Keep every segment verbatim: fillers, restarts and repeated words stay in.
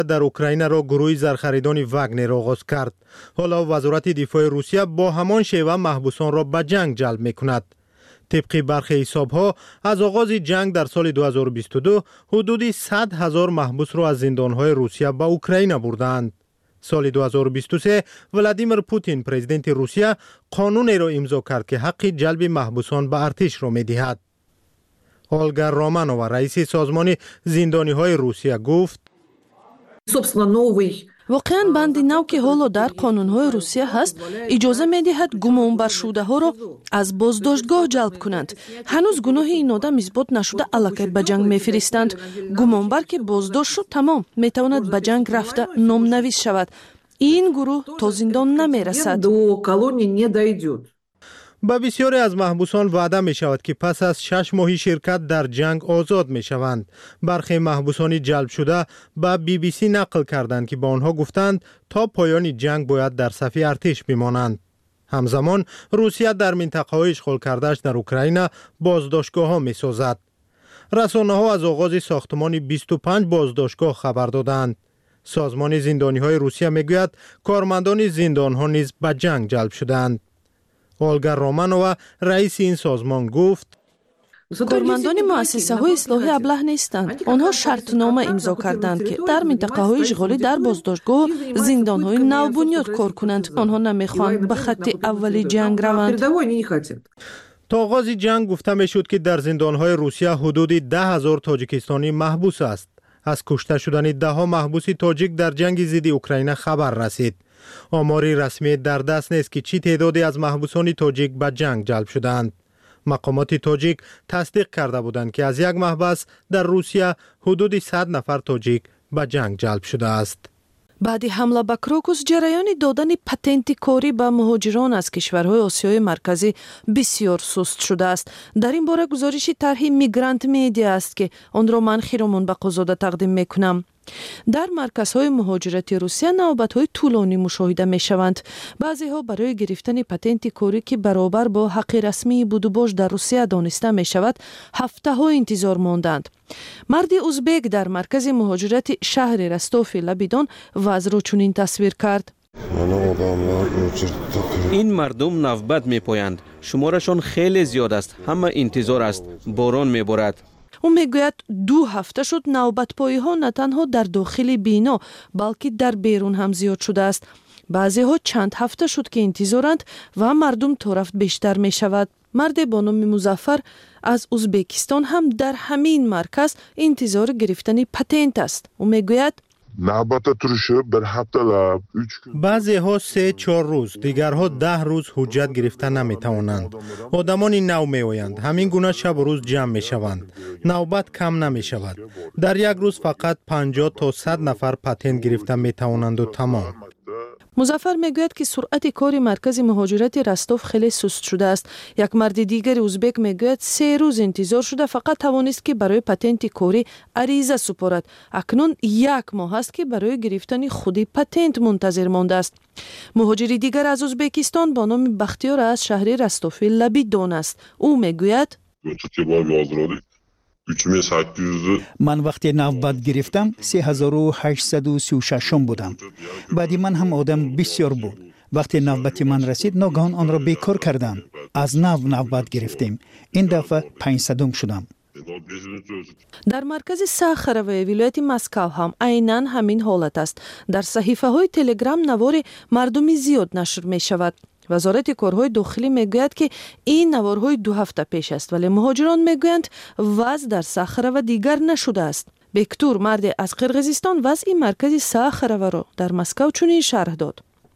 در اوکراین را گروه زرخریدان واگنر آغاز کرد. حالا وزارت دفاع روسیه با همان شیوه محبوسان را به جنگ جلب می‌کند. طبق برخی حساب‌ها از آغاز جنگ در سال دو هزار و بیست و دو حدود صد هزار محبوس را از زندان‌های روسیه به اوکراین بردند. سال دو هزار و بیست و سه ولادیمیر پوتین پرزیدنت روسیه قانونی را امضا کرد که حق جلب محبوسان به ارتش را می‌دهد. اولگا رومانووا رئیس سازمان زندانی‌های روسیه گفت: واقعاً بندی نو که حالا در قانون‌های روسیه هست اجازه می‌دهد گمانبرشده‌ها را از بازداشتگاه جلب کنند. هنوز گناه این آدم اثبات نشده الکی به جنگ می‌فرستند. گمانبر که بازداشت شد تمام می‌تواند به جنگ رفته نام‌نویس شود. این گروه تا زندان نمی‌رسد. با بسیاری از محبوسان وعده می شود که پس از شش ماهی شرکت در جنگ آزاد می شوند. برخی محبوسان جلب شده با بی بی سی نقل کردند که با آنها گفتند تا پایان جنگ باید در صف ارتش بمانند. همزمان روسیه در منطقه های اشغال کردهش در اوکراین بازداشتگاه ها می سازد. رسانه ها از آغاز ساختمان بیست و پنج بازداشتگاه خبر دادند. سازمان زندانی های روسیه می گوید کارمندان زندان ها نیز به جنگ جلب شدند. اولگا رومانووا رئیس این سازمان گفت: کارمندان مؤسسه های اصلاحی ابله نیستند. آنها شرطنامه امضا کردند که در منطقه های اشغالی در بازداشتگاه زندان های نو بنیاد کار کنند. آنها نمیخواهند به خط اولی جنگ روند. تا آغاز جنگ گفته می شد که در زندان های روسیه حدود ده هزار تاجیکستانی محبوس است. از کشته شدن ده ها محبوس تاجیک در جنگ ضد اوکراین خبر رسید. آماری رسمی در دست نیست که چی تعدادی از محبوسان تاجیک به جنگ جلب شدند. مقامات تاجیک تصدیق کرده بودند که از یک محبس در روسیه حدود صد نفر تاجیک به جنگ جلب شده است. بعد حمله به کروکوس جریان دادن پتنت کاری به مهاجران از کشورهای آسیای مرکزی بسیار سست شده است. در این باره گزارش طرح میگرانت میدیا است که آن را من خیرمون به قضاوت تقدیم میکنم. در مرکزهای مهاجرتی روسیه نوبت‌های طولانی مشاهده می‌شوند. بعضی‌ها برای گرفتن پتنت کاری که برابر با حق رسمی بود و باش در روسیه دانسته می‌شود، هفته‌ها انتظار ماندند. مردی ازبک در مرکز مهاجرت شهر رستوف لبیدان وضع را چنین تصویر کرد: این مردم نوبت می‌پویند. شمارشان خیلی زیاد است. همه انتظار است. باران می‌بارد. او میگوید دو هفته شد نوبت پایی ها نه تنها در داخل بینا بلکه در بیرون هم زیاد شده است. بعضی ها چند هفته شد که انتظارند و مردم طرف بیشتر می شود. مرد با نام مظفر از ازبکستان هم در همین مرکز انتظار گرفتن پتنت است. او میگوید بعضی ها سه چهار روز، دیگرها ده روز حجت گرفته نمی توانند. آدمان نو می آیند. همین گونه شب و روز جمع می شوند. نوبت کم نمی شود. در یک روز فقط پنجاه تا صد نفر پتنت گرفته می توانند و تمام. مظفر میگوید که سرعت کار مرکز مهاجرت رستوف خیلی سست شده است. یک مرد دیگر ازبک میگوید سه روز انتظار شده فقط توانست که برای پتنت کاری عریضه سپارد. اکنون یک ماه است که برای گرفتن خودی پتنت منتظر مانده است. مهاجری دیگر از ازبکستان با نام بختیار از شهر رستوف لبیدان است. او میگوید من وقتی نوبت گرفتم سه هزار و هشتصد و سی و شش بودم. بعدی من هم آدم بسیار بود. وقتی نوبت من رسید ناگهان آن را بیکار کردند. از نو نوبت گرفتیم. این دفعه پانصد شدم. در مرکز ساخروه ولایت مسکو هم عیناً همین حالت است. در صحیفه های تلگرام نوار مردمی زیاد نشر می شود. وزارت کارهای داخلی میگوید که این نوارهای دو هفته پیش است، ولی مهاجران میگویند وضع در ساخروه دیگر نشده است. بکتور مرد از قرقیزستان وضع مرکز ساخروه را در مسکو چنین شرح داد: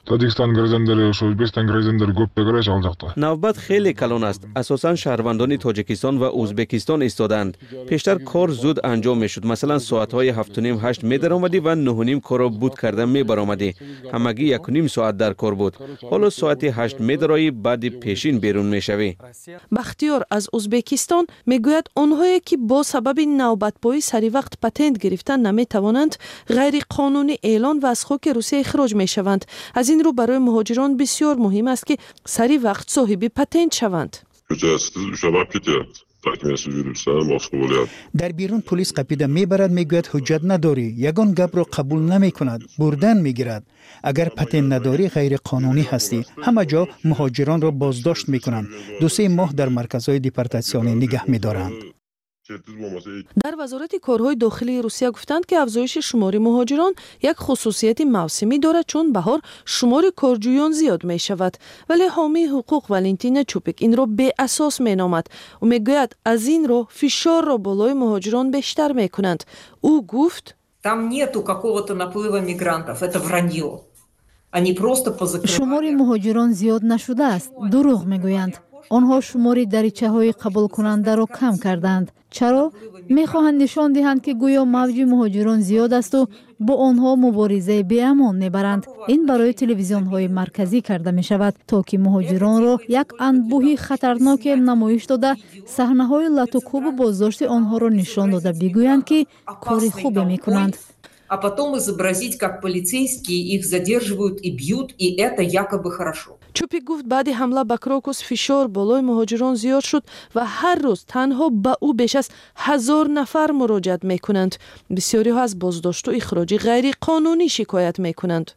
نوبت خیلی کلان است. اساساً شهروندان تاجیکستان و ازبکستان ایستادند. پیشتر کار زود انجام میشد. مثلا ساعت‌های هفت و نیم هشت می درآمدی و نه و نیم کار را بود کردن می برآمدی. همگی یک و نیم ساعت در کار بود. حالا ساعت هشت می درآیی بعد پیشین بیرون میشوی. بختیار از ازبکستان میگوید آنهایی که با سبب نوبت پایی سری وقت پتنت گرفتن نمی توانند غیر قانونی اعلان و از خاک روسیه اخراج می شوند. از این رو برای مهاجران بسیار مهم است که سری وقت صاحب پتنت شوند. در بیرون پلیس قپیده میبرد، میگوید حجت نداری، یگان گپ را قبول نمیکند، بردن میگیرد. اگر پتن نداری غیر قانونی هستی. همه جا مهاجران را بازداشت میکنند. دو سه ماه در مرکزهای دیپورتاسیونی نگه میدارند. در وزارت کارهای داخلی روسیه گفتند که افزایش شمار مهاجران یک خصوصیت موسمی دارد، چون بهار شمار کارجویان زیاد می شود. ولی حامی حقوق والنتینا چوپیک این را به اساس می نامد و می گوید از این رو فشار را بالای مهاجران بیشتر می کنند. او گفت там нету какого-то наплыва мигрантов, это вранье. Они просто позакрывали. شمار مهاجران زیاد نشده است. دروغ میگویند. آنها شمار دریچه‌های قبول کننده را کم کردند. چرا؟ می‌خواهند نشان دهند که گویا موج مهاجران زیاد است و با آنها مبارزه بی‌امان می‌برند. این برای تلویزیون‌های مرکزی کرده می‌شود تا که مهاجران را یک انبوهی خطرناک نمایش داده، صحنه‌های لطوکوب و بازداشت آنها را نشان داده بگویند که کار خوبی می‌کنند. А потом изобразить, как полицейские их задерживают и бьют, и это якобы хорошо. چوپی گفت بعد حمله به کراکوس فشار بالای مهاجران زیاد شد و هر روز تنها به او بیش از هزار نفر مراجعت می کنند. بسیاری ها از بازداشت و اخراج غیر قانونی شکایت می کنند.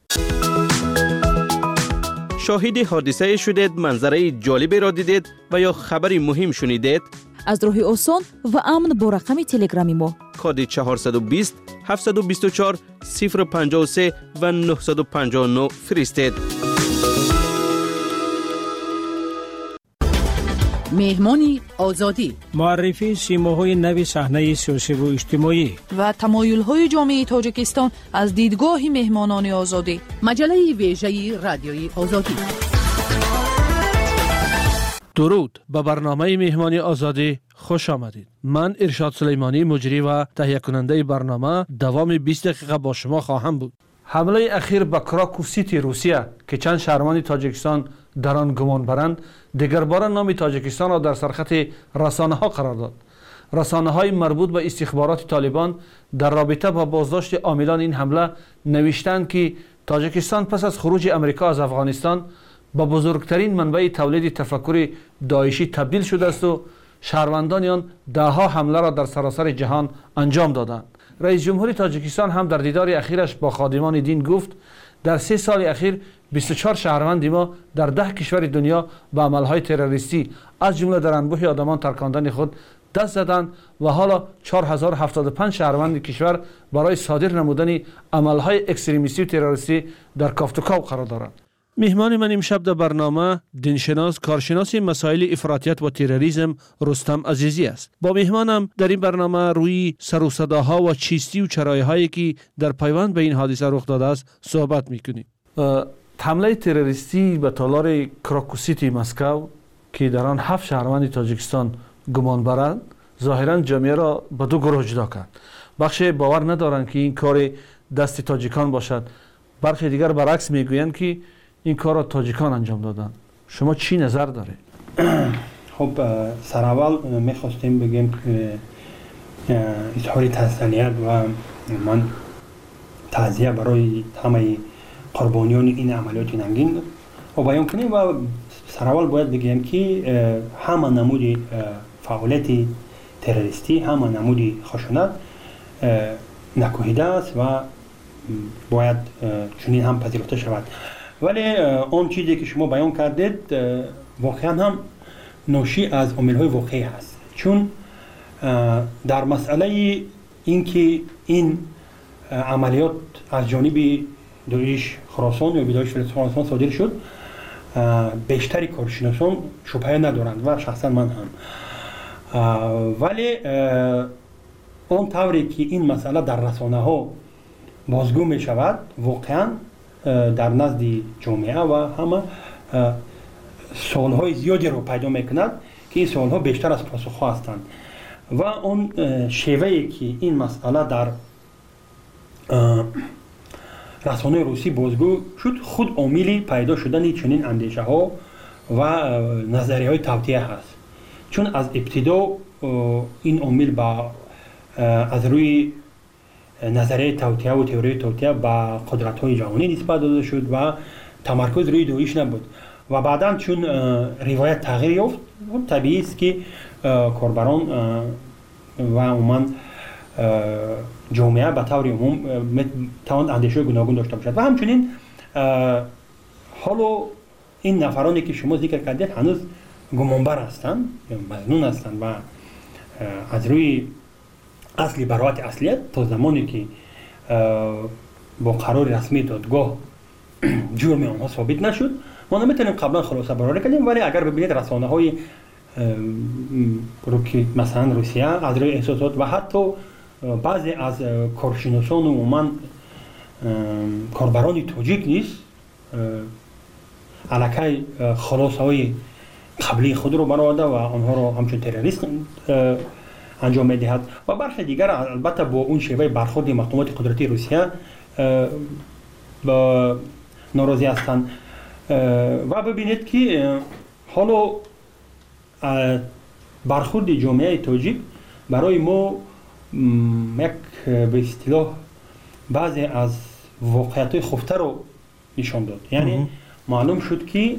شاهد حادثه شدید، منظره جالبی را دیدید و یا خبری مهم شنیدید؟ از راه آسان و امن با رقم تلگرامی ما کد چهارصد و بیست هفتصد و بیست و چهار صفر پنجاه و سه و نهصد و پنجاه و نه فرستید. مهمانی آزادی، معرفی سیماهای نوی صحنه سیاسی و اجتماعی و تمایل‌های جامعه تاجیکستان از دیدگاه مهمانان آزادی. مجله ویژه رادیوی آزادی. درود، به برنامه مهمانی آزادی خوش آمدید. من ارشاد سلیمانی، مجری و تهیه کننده برنامه، دوام بیست دقیقه با شما خواهم بود. حمله اخیر به کراکو سیتی روسیه که چند شهروند تاجیکستان در آن گمان برند، دیگر بار نام تاجیکستان را در سرخط رسانه ها قرار داد. رسانه های مربوط به استخبارات طالبان در رابطه با بازداشت عاملان این حمله نوشتند که تاجیکستان پس از خروج امریکا از افغانستان با بزرگترین منبع تولید تفکر داعشی تبدیل شده است و شهروندان آن دهها حمله را در سراسر جهان انجام دادند. رئیس جمهور تاجیکستان هم در دیدار اخیرش با خادمان دین گفت در سه سال اخیر بیست و چهار شهروند ما در ده کشور دنیا به عملهای تروریستی از جمله در انبوه آدمان ترکاندن خود دست زدند و حالا چهار هزار و هفتاد و پنج شهروند کشور برای صادر نمودن عملهای اکستریمیستی و تروریستی در کافتوکاو قرار دارند. مهمان من امشب در برنامه دینشناس، کارشناس مسائل افراطیت و تروریسم رستم عزیزی است. با مهمانم در این برنامه روی سر و صداها و چیستی و چرایهایی که در پیوند به این حادثه رخ داده است صحبت میکنیم. حمله تروریستی به تالار کراکو سیتی مسکو که در آن هفت شهروند تاجیکستان گمان برند، ظاهرا جامعه را به دو گروه جدا کرد. بخش باور ندارند که این کار دست تاجیکان باشد، برخی دیگر برعکس میگویند که این کار را تاجیکان انجام دادن. شما چی نظر داره؟ خب سر اول میخواستیم بگیم که اظهار تسلیت و من تعزیه برای همه قربانیان این عملیات ننگین و بیان کنیم و سر اول باید بگیم که همه نمود فعالیت تروریستی، همه نمود خشونت نکوهیده است و باید چنین هم پذیرفته شود. ولی اون چیزی که شما بیان کردید واقعا هم ناشی از عامل‌های واقعی هست، چون در مسئله اینکه این عملیات از جانب داعش خراسان یا داعش خراسان صادر شد، بیشتری کارشناسان شبهه ندارند و شخصا من هم. ولی اون طوری که این مسئله در رسانه ها بازگو می شود، واقعا در نزد جامعه و همه سوالهای زیادی رو پیدا میکند که این سوالها بیشتر از پاسخها هستند و اون شیوهی که این مسئله در رسانه روسی بازگو شد خود عامل پیدا شدن چنین اندیشه ها و نظریه های توطئه هست، چون از ابتدا این عامل با از روی نظریه توطئه و تئوری توطئه با قدرت های جهانی نسبت داده شد و تمرکز روی داعش نبود. و بعدا چون روایت تغییر یافت طبیعی است که کاربران و عموما جامعه به طور عموم میتواند اندیشه گوناگون داشته باشد و همچنین حالا این نفرانی که شما ذکر کردید هنوز گمانبر هستند یا مظنون هستند و از روی اصلی براءت اصلیت تا زمانی که با قرار رسمی دادگاه جرم آنها ثابت نشد ما نمیتونیم قبلا خلاصه برآورده کنیم، ولی اگر ببینید رسانه های مثلا روسیه از روی احساسات و حتی بعضی از کارشناسان و عموما کاربران تاجیک نیست علاکه خلاصه های قبلی خود رو برآورده و آنها رو همچون تروریست انجام میدهد و برخی دیگر البته با اون شیوه برخورد مقامات قدرتی روسیه با ناراضی هستند و ببینید که حالا برخورد جامعه تاجیک برای ما یک به اصطلاح بعضی از واقعیت خفته رو نشان داد. یعنی معلوم شد که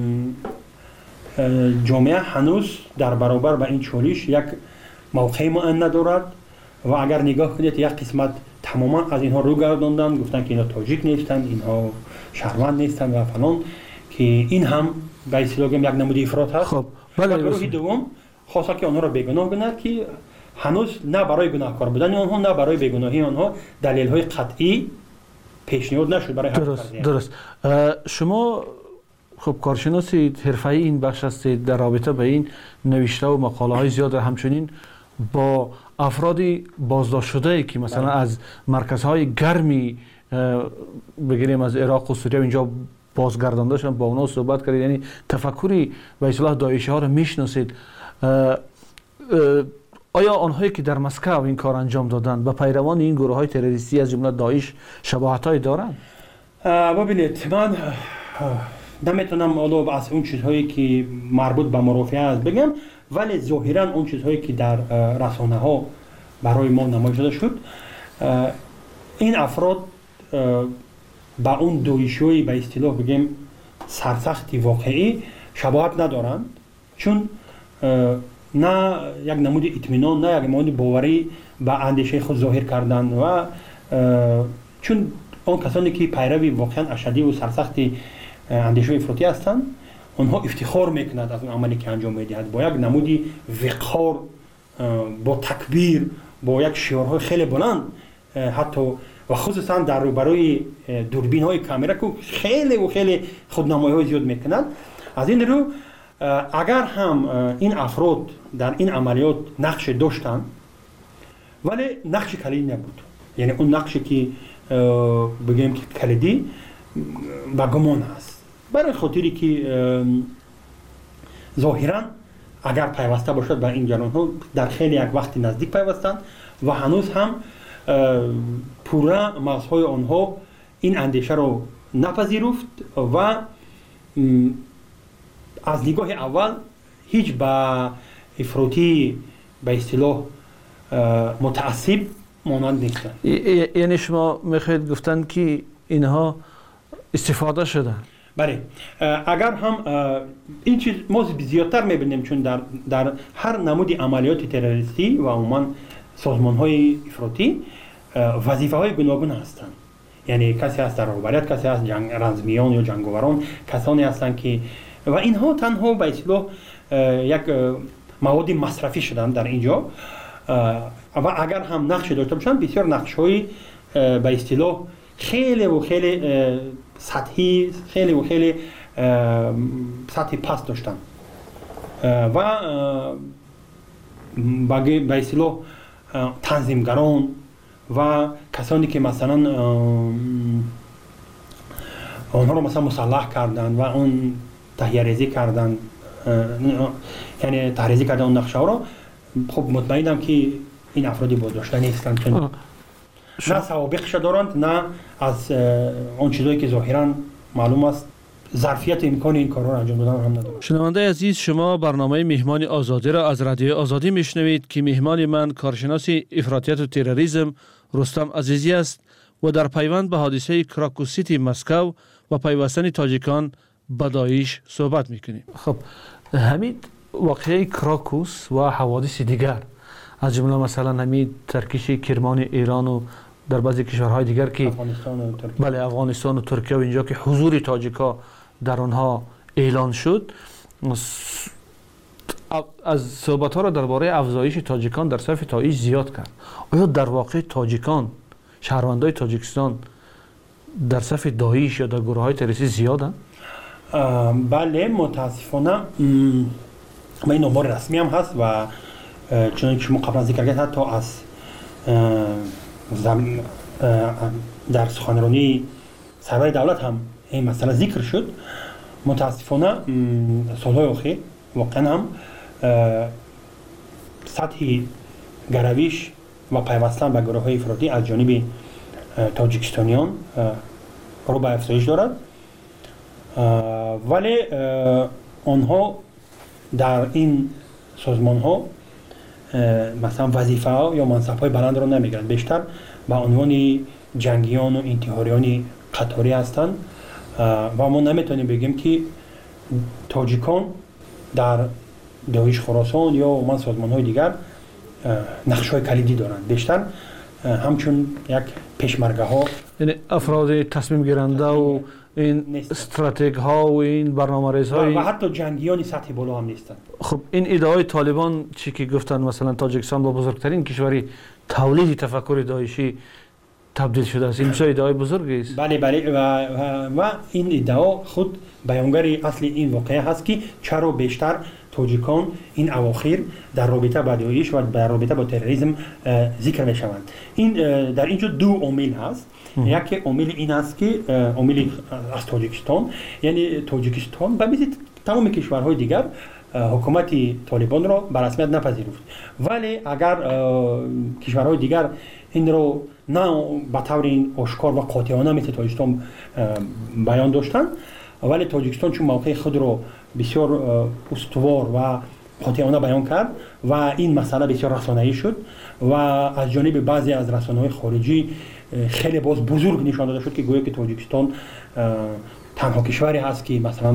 جامعه هنوز در برابر با این چالش یک موقع معین ندارد و اگر نگاه کنید یک قسمت تماما از اینها رو گرداندن، گفتن که اینا تاجیک نیستند، اینها شهروند نیستند و فلان، که این هم به اصطلاح یک نمود افراط هست. خب و گروه دوم خواسته که آنها را بیگناه کند که هنوز نه برای گناهکار بودن آنها نه برای بیگناهی آنها دلیل‌های قطعی پیشنهاد نشد برای درست درست شما خب کارشناسی حرفه‌ای این بخش هستید، در رابطه به این نوشته و مقاله های زیاد همچنین با افرادی بازداشت شده که مثلا بله. از مرکزهای گرمی بگیریم از عراق و سوریه اینجا بازگردانده شدن، با اونا صحبت کردید، یعنی تفکری به اصطلاح داعشی ها رو میشناسید. آیا آنهایی که در مسکو این کار انجام دادن به پیروان این گروه های تروریستی از جمله داعش شباهت های دارند؟ ببینید من نمیتونم حالا از اون چیزهایی که مربوط به مرافعه است بگم، ولی ظاهرا اون چیزهایی که در رسانه ها برای ما نمایش داده شد این افراد با اون داعشی به اصطلاح بگیم سرسختی واقعی شباهت ندارند، چون نه یک نمود اطمینان نه یک نمود باوری به اندیشه خود ظاهر کردن و چون اون کسانی که پیروی واقعا اشدی و سرسختی اندیشه افراطی هستند اونها افتخار میکنند از اون عملی که انجام میدهد با یک نمودی وقار، با تکبیر، با یک شعارهای خیلی بلند، حتی و خصوصا در روبروی دوربین های کامera که خیلی و خیلی خودنمایی های زیاد میکنند. از این رو اگر هم این افراد در این عملیات نقش داشتند ولی نقش کلیدی نبود، یعنی اون نقشی که بگیم که کلیدی و گمان هست، برای خاطری که ظاهرا اگر پیوسته باشد به این جریان ها در خیلی یک وقت نزدیک پیوستند و هنوز هم پورا مغزهای آنها این اندیشه رو نپذیرفت و از نگاه اول هیچ با افراطی به اصطلاح متعصب مانند نیستند. یعنی شما میخواید گفتن که اینها استفاده شدن؟ بله، اگر هم این چیز ما زیادتر میبینیم چون در در هر نمود عملیات تروریستی و عموما سازمان‌های افراطی وظیفه‌های گوناگون هستند. یعنی کسی هست در رهبریت، کسی هست جنگ رزمیان یا جنگاوران، کسانی هستند که و اینها تنها به اصطلاح یک مواد مصرفی شدن در اینجا و اگر هم نقش داشته باشند بسیار نقش‌های به اصطلاح خیلی و خیلی سطحی، خیلی و خیلی سطحی پست داشتن و به اصطلاح تنظیمگران و کسانی که مثلا آنها رو مثلا مسلح کردن و اون تهیه ریزی کردن، یعنی تحریزی کردن اون نقشه ها رو، خب مطمئنم که این افرادی بازداشته نیستند چون نه سوابقش دارند نه از اون چیزایی که ظاهرا معلوم است ظرفیت امکان این کارا رو انجام دادن هم ندارند. شنونده عزیز، شما برنامه مهمان آزادی را از رادیو آزادی میشنوید که مهمان من کارشناس افراطیت و تروریسم رستم عزیزی است و در پیوند به حادثه کراکوسیتی مسکو و پیوستن تاجیکان با داعش صحبت میکنیم. خب همین واقعه کراکوس و حوادث دیگر از جمله مثلا همین ترکیش کرمان ایران و در بعضی کشورهای دیگر که افغانستان و ترکیه بله افغانستان و ترکیه و اینجا که حضور تاجیکا در آنها اعلان شد، از صحبت ها را درباره افزایش تاجیکان در صف داعش زیاد کرد. آیا در واقع تاجیکان شهروندای تاجیکستان در صف داعش یا در گروه های تروریستی زیادند؟ بله متاسفانه و این آمار رسمی هم هست و چنانکه شما قبلا ذکر کردید حتی از در سخنرانی سرور دولت هم این مسئله ذکر شد. متاسفانه سالهای اخیر واقعا هم سطح گرویش و پیوستن به گروه های افراطی از جانب تاجیکستانیان رو به افزایش دارد، ولی آنها در این سازمان ها مثلا وظیفه ها یا منصب های بلند را نمیگیرند، بیشتر به عنوان جنگیان و انتحاریان قطاری هستند و ما نمیتونیم بگیم که تاجیکان در داعش خراسان یا من سازمان های دیگر نقش های کلیدی دارند، بیشتر همچون یک پشمرگه ها، یعنی افراد تصمیم گیرنده و این استراتژی ها و این برنامه‌ریز های و حتی جنگیان سطح بالا هم نیستند. خب این ادعای طالبان چی که گفتن مثلا تاجیکستان با بزرگترین کشوری تولید تفکر داعشی تبدیل شده است، این چه ادعای بزرگی است؟ بله بله و, و, و این ادعا خود بیانگر اصل این واقعه هست که چرا بیشتر تاجیکان این اواخر در رابطه با داعش و در رابطه با تروریسم ذکر می شوند. این در اینجا دو عامل هست. یکی عامل این است که عامل از تاجیکستان، یعنی تاجیکستان به مثل تمام کشورهای دیگر حکومت طالبان را به رسمیت نپذیرفت، ولی اگر کشورهای دیگر این رو نه به طور آشکار و قاطعانه مثل تاجیکستان بیان داشتند، ولی تاجیکستان چون موقع خود رو بسیار استوار و قاطعانه بیان کرد و این مسئله بسیار رسانه‌ای شد و از جانب بعضی از رسانه‌های خارجی خیلی باز بزرگ نشان داده شد که گویا که تاجیکستان تنها کشوری هست که مثلا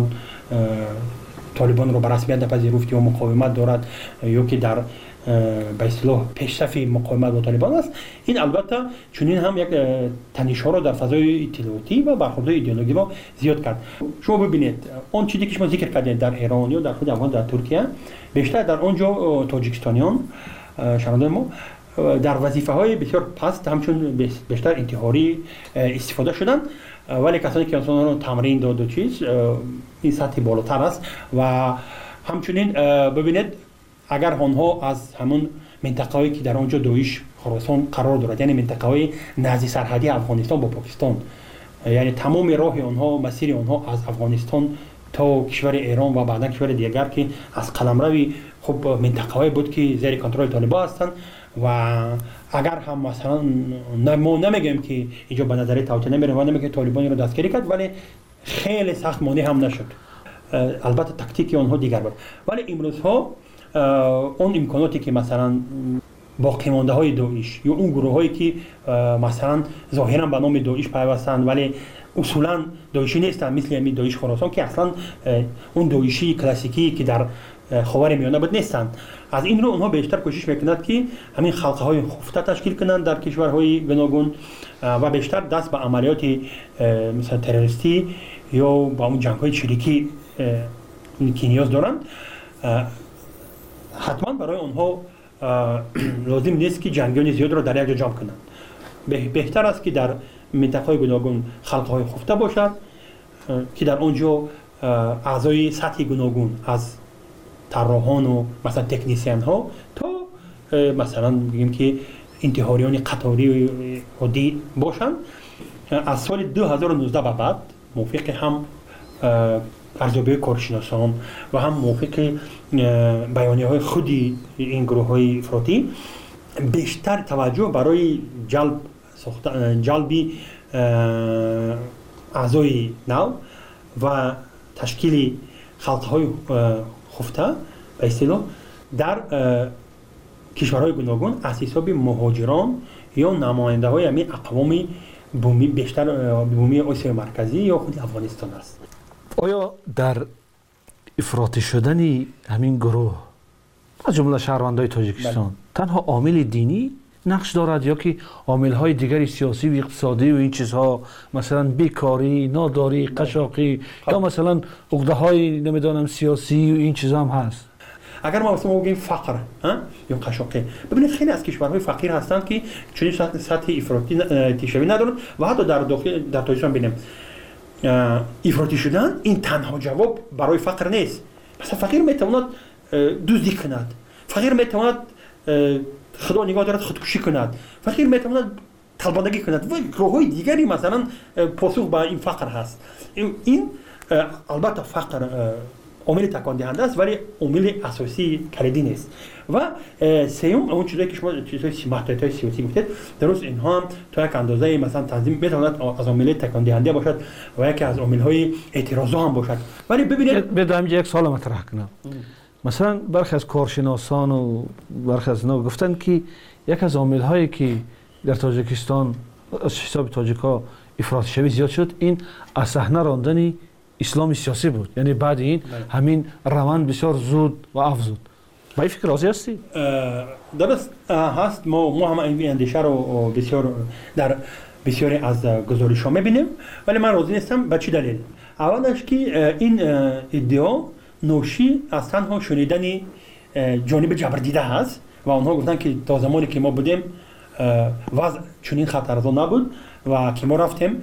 طالبان رو به رسمیت نپذیرفت یا مقاومت دارد یا که در به اصطلاح پیشرفت مقاومت با طالبان است. این البته چنین هم یک تنش‌ها را در فضای اطلاعاتی و برخوردهای ایدئولوژی ما زیاد کرد. شما ببینید اون چیزی که شما ذکر کردید در ایران یا در خود افغان در ترکیه، بیشتر در اونجا تاجیکستانیان شهروندان ما در وظیفه‌های بسیار پست همچون بیشتر انتحاری استفاده شدند، ولی کسانی که آنها رو تمرین داد و چیز این سطح بالاتر است و همچنین ببینید اگر آنها از همون منطقه‌ای که در آنجا داعش خراسان قرار دارد، یعنی منطقه‌های نزدیک سرحدی افغانستان با پاکستان، یعنی تمام راه آنها مسیر آنها از افغانستان تا کشور ایران و بعدا کشور دیگر که از قلمرو خب منطقه‌ای بود که زیر کنترل طالبان هستند و اگر هم مثلا ما نمیگیم که اینجا به نظر توطئه نمیره و نمیگه طالبان رو دستگیری کرد، ولی خیلی سخت مانع هم نشد. البته تاکتیک آنها دیگر بود، ولی امروز ها اون امکاناتی که مثلا باقی مانده های داعش یا اون گروه هایی که مثلا ظاهرا به نام داعش پیوستند ولی اصولا داعشی نیستن، مثل همین داعش خراسان که اصلا اون داعشی کلاسیکی که در خاورمیانه بود نیستند، از این رو اونها بیشتر کوشش میکنند که همین خلقه های خفته تشکیل کنند در کشورهای گوناگون و بیشتر دست به عملیات مثلا تروریستی یا با اون جنگ های چریکی که نیاز دارند. حتما برای اونها لازم نیست که جنگیان زیاد را در یک جا جمع کنند، بهتر است که در منطقه‌های گوناگون خلقه‌های خفته باشد که در اونجا اعضای سطح گوناگون از طراحان و مثلا تکنیسیان ها تا مثلا بگیم که انتحاریان قطاری عادی باشند. از سال دو هزار و نوزده به بعد موافق هم ارزیابی کارشناسان و هم موافق بیانیه های خودی این گروه های افراطی بیشتر توجه برای جلب جلبی اعضای نو و تشکیل خلقه های خفته به اصطلاح در کشورهای گوناگون از حساب مهاجران یا نماینده های همین اقوام بومی بیشتر بومی آسیای مرکزی یا خود افغانستان است. آیا در افراطی شدن همین گروه از جمله شهروندان تاجیکستان تنها عامل دینی نقش دارد یا که عامل‌های دیگری سیاسی و اقتصادی و این چیزها، مثلا بیکاری، ناداری، قشاقی یا مثلا عقده‌های نمیدونم سیاسی و این چیزها هم هست؟ اگر ما مثلا بگیم فقر یا قشاقی، ببینید خیلی از کشورهای فقیر هستند که چنین سطح افراطی تیشوی ندارند و حتی در داخل در تاجیکستان ببینیم افراطی شدن این تنها جواب برای فقر نیست. مثلا فقیر میتواند دزدی کند، فقیر میتواند خدا نگاه دارد خودکشی کند، فقیر میتواند طلبانگی کند و راه‌های دیگری مثلا پاسخ به این فقر هست. این البته فقر عامل تکان دهنده است ولی عامل اساسی کلیدی نیست. و سوم اون چیزایی که شما چیزهای محدودیت‌های سیاسی گفتید، درست اینها هم تا یک اندازه مثلا تنظیم میتواند از عامل تکان دهنده باشد و یکی از عامل‌های اعتراضا هم باشد. ولی ببینید بدم یک سوال مطرح کنم. مثلا برخی از کارشناسان و برخی از اینا گفتن که یک از عامل‌هایی که در تاجیکستان از حساب تاجیک‌ها افراطی شوی زیاد شد این از صحنه راندن اسلام سیاسی بود. یعنی بعد این همین روند بسیار زود و افزود. با این فکر راضی هستی؟ درست هست. ما ما هم این اندیشه رو بسیار در بسیاری از گزارش‌ها می‌بینیم ولی من راضی نیستم. به چه دلیل؟ اولش که این ادعا نوشی از تنها شنیدن جانب جبردیده هست و آنها گفتن که تا زمانی که ما بودیم وضع چنین خطرناک نبود و که ما رفتیم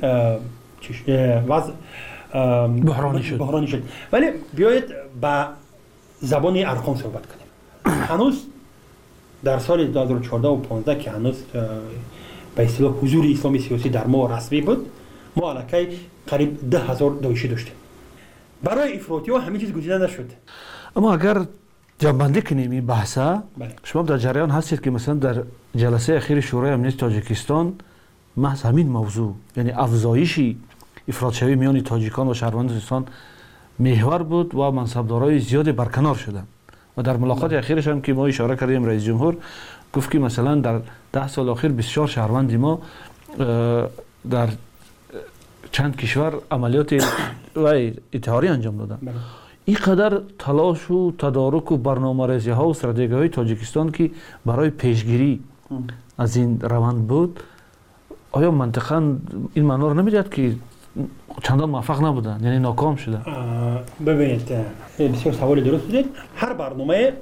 وضع بحرانی شد. بحرانی شد. ولی بیایید با زبان ارقام صحبت کنیم. هنوز در سال دو هزار و چهارده و پانزده که هنوز به اصطلاح حضور اسلامی سیاسی در ما رسمی بود، ما الکی قریب ده هزار داعشی داشتیم. برای افراطی‌ها همه چیز گزیده نشد. اما اگر جنبندی کنیم این بحثه، شما در جریان هستید که مثلا در جلسه اخیر شورای امنیت تاجیکستان محض همین موضوع، یعنی افزایش افراط شوی میان تاجیکان و شهروندان تاجیکستان محور بود و منصبدارای زیادی برکنار شدند. و در ملاقات اخیرش هم که ما اشاره کردیم رئیس جمهور گفت که مثلا در ده سال اخیر بسیار شهروند ما در چند کشور عملیات و اتحاری انجام دادن. این قدر تلاش و تدارک و برنامه‌ریزی ها و استراتژی های تاجیکستان که برای پیشگیری از این روند بود، آیا منطقاً این معنا رو نمیدهد که چندان موفق نبودن، یعنی ناکام شدن؟ ببینید بسیار سوال درست دید. هر برنامه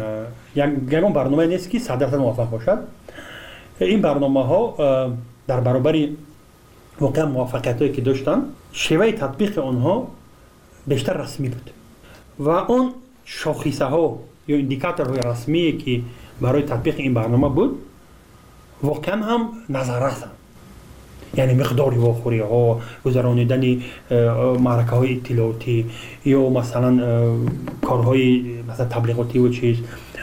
یکم برنامه نیست که صد درصد موفق باشد. این برنامه ها در برابر واقعا موفقیت هایی که داشتن شیوه تطبیق آنها بیشتر رسمی بود و اون شاخصه ها یا اندیکاتورهای رسمی که برای تطبیق این برنامه بود واقعا هم نظررسند. یعنی مقداری واخوری ها، گذرانیدن معرکه های اطلاعاتی یا مثلا کارهای مثلا تبلیغاتی و چیز،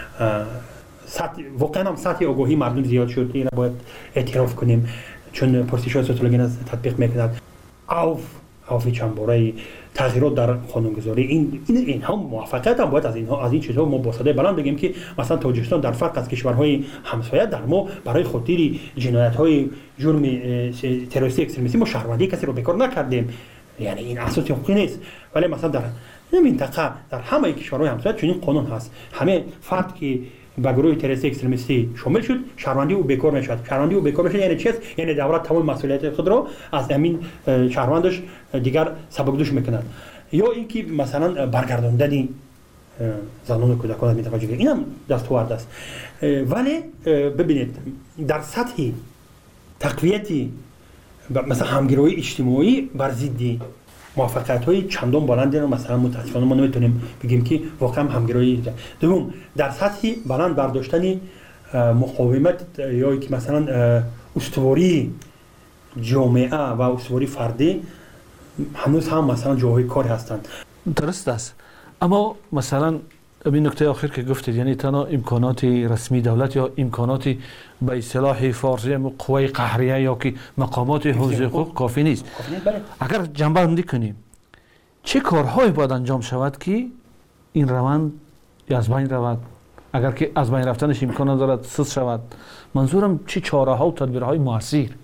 واقعا هم سطح آگاهی مردم زیاد شد. این باید اعتراف کنیم چون پرسش های سوسیولوژی تطبیق میکند. اوف اوف چندباره تغییرات در قانونگذاری، این این این هم موفقیت هم باید از اینها از این چیزها ما با صدای بلند بگیم که مثلا تاجیکستان در فرق از کشورهای همسایه در ما برای خاطر جنایت‌های جرم تروریستی اکستریمیستی ما شهروندی کسی رو بیکار نکردیم. یعنی این اساسی حقوقی نیست. ولی مثلا در این منطقه در همه کشورهای همسایه چنین قانون هست. همه فرد که با گروه تروریستی اکستریمیستی شامل شد شهروندی او بیکار میشد. شهروندی او بیکار میشد یعنی چی است؟ یعنی دولت تمام مسئولیت خود را از همین شهروندش دیگر سبکدوش میکند. یا اینکه مثلا برگرداندن زنان و کودکان از منطقه جنوبی، این هم دستاورد است. ولی ببینید در سطح تقویتی مثلا همگرایی اجتماعی بر ضد موفقیت های چندان بلندی رو مثلا متاسفانه ما نمیتونیم بگیم که واقعا همگرایی. دوم در سطح بلند برداشتن مقاومت یا که مثلا استواری جامعه و استواری فردی هنوز هم مثلا جاهای کار هستند. درست است. اما مثلا این نکته آخر که گفتید، یعنی تنها امکانات رسمی دولت یا امکانات به اصطلاح فارسی قوه قهریه یا که مقامات حوزه حقوق کافی نیست. اگر جنبندی کنیم چه کارهایی باید انجام شود که این روند از بین رود؟ اگر که از بین رفتنش امکان دارد سست شود، منظورم چه چاره ها و تدبیرهای موثر؟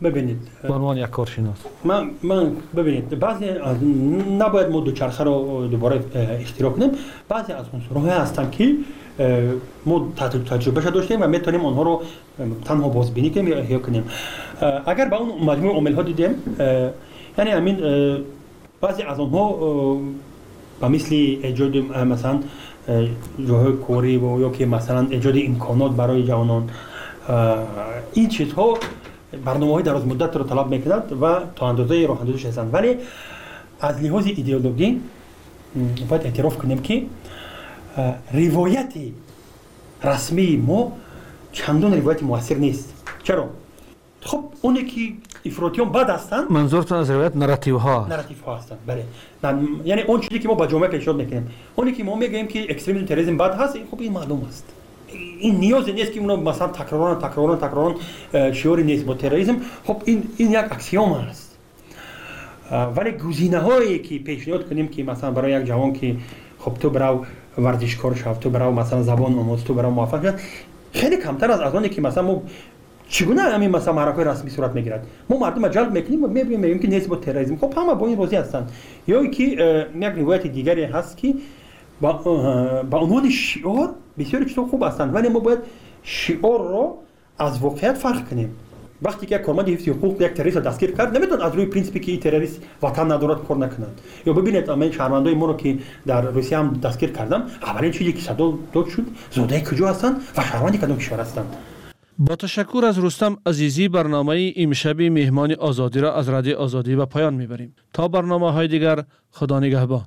ببینید به عنوان یک کارشناس من من ببینید بعضی از نباید ما دوچرخه رو دوباره اختراع کنیم. بعضی از عنصرها هستن که ما تجربهش داشتیم و میتونیم آنها رو تنها بازبینی کنیم یا احیا کنیم. اگر با اون مجموعه عامل ها دیدیم، یعنی همین بعضی از آنها به مثل ایجاد مثلا جاهای کاری و یا که مثلا ایجاد امکانات برای جوانان، این چیزها برنامه‌های دراز مدت رو طلب می‌کند و تا اندازه راه اندازی هستند. ولی از لحاظ ایدئولوژی باید اعتراف کنیم که روایت رسمی ما چندان روایت موثر نیست. چرا؟ خب اونی که افراطیان بد هستند، منظورتون از روایت نراتیو ها نراتیو ها هستند. بله، یعنی اون چیزی که ما با جامعه پیشنهاد میکنیم، اونی که ما میگیم که اکستریمیسم تروریسم بد هست، خب این معلوم است. این نیاز نیست که اونو مثلا تکرارن تکرارن تکرارن شعاری نیست با تروریسم. خب این این یک اکسیوم است. ولی گزینه‌هایی که پیشنهاد کنیم که مثلا برای یک جوان که خب تو برو ورزشکار شو، تو برو مثلا زبان آموز، تو برو موفق شو، خیلی کمتر از از اونی که مثلا ما چگونه همین مثلا معرکه‌های رسمی صورت میگیرد. ما مردم جلب میکنیم و میبینیم میگیم که نیست با تروریسم. خب همه با این راضی هستند. یا اینکه یک روایت دیگری هست که با با عنوان شعار بسیار چیزا خوب هستند، ولی ما باید شعار رو از واقعیت فرق کنیم. وقتی که یک کارمند حفظ حقوق یک تروریست دستگیر کرد، نمیتونه از روی پرینسیپی که این تروریست وطن ندارد کار نکنند. یا ببینید من شهروندای ما رو که در روسیه هم دستگیر کردم، اولین چیزی که صدا داد شد زاده کجا هستند و شهروندی کدام کشور هستند. با تشکر از رستم عزیزی، برنامه امشب مهمان آزادی را از رادیو آزادی به پایان میبریم. تا برنامه های دیگر، خدا نگهبان.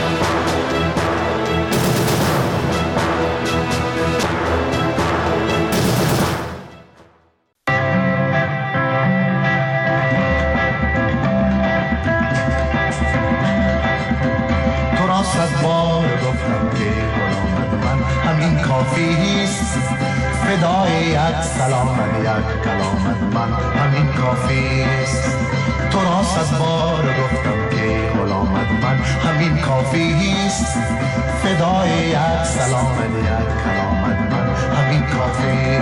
فدای یک سلام یک کلامت من همین کافی است. تو را صد بار گفتم که غلامت من همین کافی است. فدای یک سلام یک کلامت من همین کافی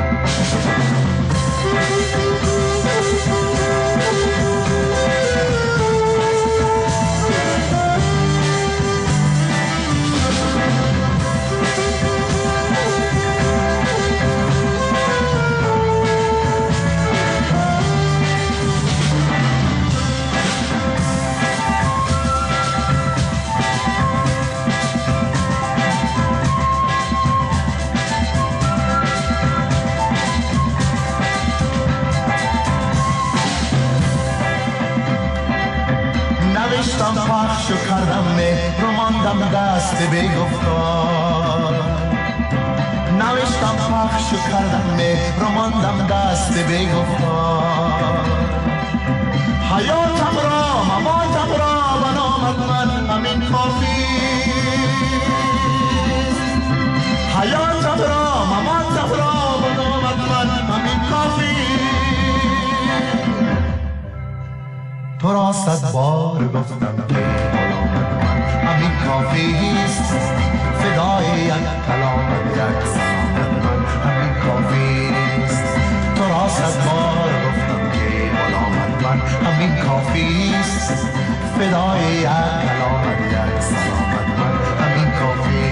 پخش کردم مهر و ماندم دست به گفتار. نوشتم پخش کردم مهر و ماندم دست به گفتار. حیاتم را مماتم را به نامت من همین کافی. حیاتم را مماتم را به نامت من همین کافی. تو را صد بار گفتم که غلامت من همین کافی است. فدای یک کلامت یک سلامت من همین کافی است. تو را صد بار گفتم که غلامت من همین کافی است. فدای یک کلامت یک سلامت من همین کافی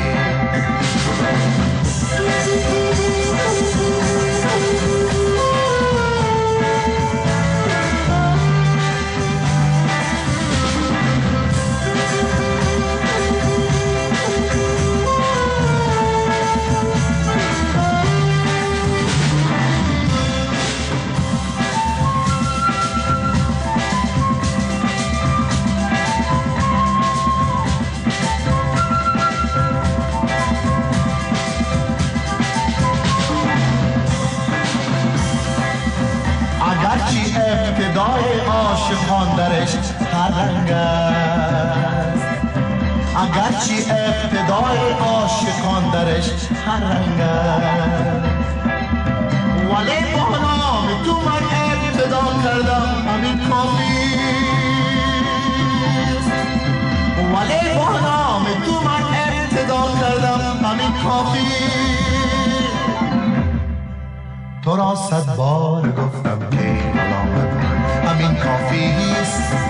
ابتدای عاشقان درش هر رنگ است. اگرچه ابتدای عاشقان درش هر رنگ است، ولی با نام تو من ابتدا کردم همین کافی است. ولی با نام تو من ابتدا کردم همین کافی. تو تو را صد بار گفتم که غلام من همین کافی است